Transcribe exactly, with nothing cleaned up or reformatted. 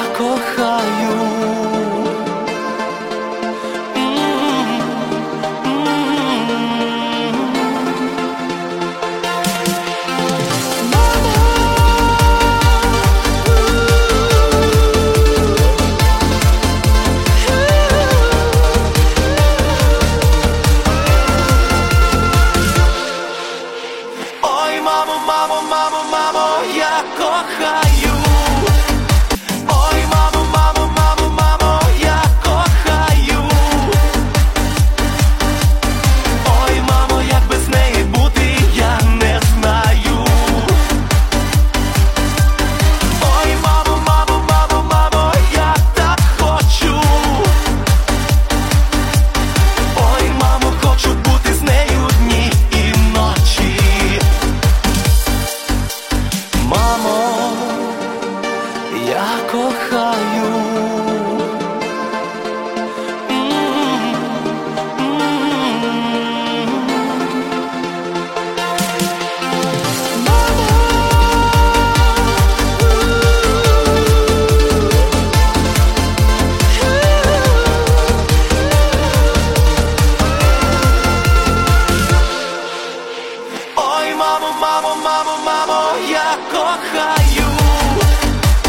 кохаю. Ой, мамо, мамо, мамо, мамо, я кохаю. Ой, мамо, мамо, мамо, мамо, я кохаю. Ой, мамо, як без неї бути, я не знаю. Ой, мамо, мамо, мамо, мамо, я так хочу. Ой, мамо, хочу бути з нею дні і ночі. Мамо, я кохаю.